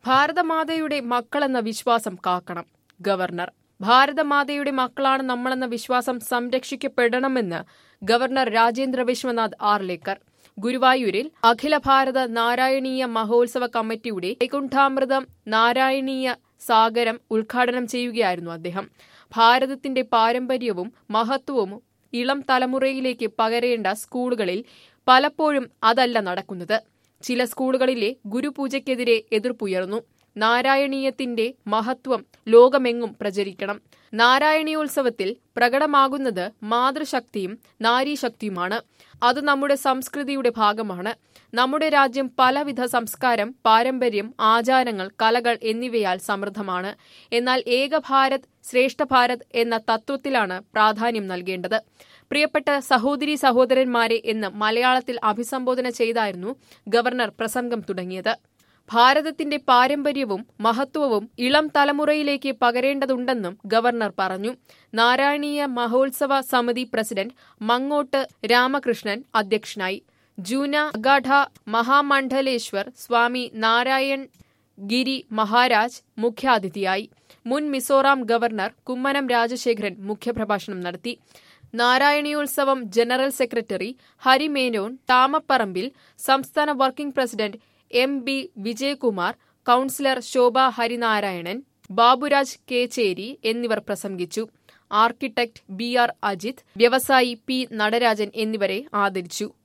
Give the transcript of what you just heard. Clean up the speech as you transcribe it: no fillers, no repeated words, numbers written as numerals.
ഭാരതമാതയുടെ മക്കളെന്ന വിശ്വാസം കാക്കണം. ഗവർണർ. ഭാരതമാതയുടെ മക്കളാണ് നമ്മളെന്ന വിശ്വാസം സംരക്ഷിക്കപ്പെടണമെന്ന് ഗവർണർ രാജേന്ദ്ര വിശ്വനാഥ് ആർലേക്കർ ഗുരുവായൂരിൽ അഖില ഭാരത നാരായണീയ മഹോത്സവ കമ്മിറ്റിയുടെ വൈകുണ്ഠാമൃതം നാരായണീയ സാഗരം ഉദ്ഘാടനം ചെയ്യുകയായിരുന്നു അദ്ദേഹം. ഭാരതത്തിന്റെ പാരമ്പര്യവും മഹത്വവും ഇളം തലമുറയിലേക്ക് പകരേണ്ട സ്കൂളുകളിൽ പലപ്പോഴും അതല്ല നടക്കുന്നത്. ചില സ്കൂളുകളിലെ ഗുരുപൂജയ്ക്കെതിരെ എതിർപ്പുയർന്നു. നാരായണീയത്തിന്റെ മഹത്വം ലോകമെങ്ങും പ്രചരിക്കണം. നാരായണീയോത്സവത്തിൽ പ്രകടമാകുന്നത് മാതൃശക്തിയും നാരീശക്തിയുമാണ്. അത് നമ്മുടെ സംസ്കൃതിയുടെ ഭാഗമാണ്. നമ്മുടെ രാജ്യം പലവിധ സംസ്കാരം, പാരമ്പര്യം, ആചാരങ്ങൾ, കലകൾ എന്നിവയാൽ സമൃദ്ധമാണ്. എന്നാൽ ഏക ഭാരത് ശ്രേഷ്ഠ ഭാരത് എന്ന തത്വത്തിലാണ് പ്രാധാന്യം നൽകേണ്ടത്. പ്രിയപ്പെട്ട സഹോദരീ സഹോദരന്മാരെ എന്ന് മലയാളത്തിൽ അഭിസംബോധന ചെയ്തായിരുന്നു ഗവർണർ പ്രസംഗം തുടങ്ങിയത്. ഭാരതത്തിന്റെ പാരമ്പര്യവും മഹത്വവും ഇളം തലമുറയിലേക്ക് പകരേണ്ടതുണ്ടെന്നും ഗവർണർ പറഞ്ഞു. നാരായണീയ മഹോത്സവ സമിതി പ്രസിഡന്റ് മങ്ങോട്ട് രാമകൃഷ്ണൻ അധ്യക്ഷനായി. ജൂന അഗാഢ മഹാമണ്ഡലേശ്വർ സ്വാമി നാരായൺ ഗിരി മഹാരാജ് മുഖ്യാതിഥിയായി. മുൻ മിസോറാം ഗവർണർ കുമ്മനം രാജശേഖരൻ മുഖ്യപ്രഭാഷണം നടത്തി. നാരായണീയോത്സവം ജനറൽ സെക്രട്ടറി ഹരിമേനോൻ താമപ്പറമ്പിൽ, സംസ്ഥാന working president M B. Vijayakumar, councillor Shobha Harinarayanan, Baburaj Kecheri എന്നിവർ പ്രസംഗിച്ചു. Architect BR. അജിത്, വ്യവസായി പി. നടരാജൻ എന്നിവരെ ആദരിച്ചു.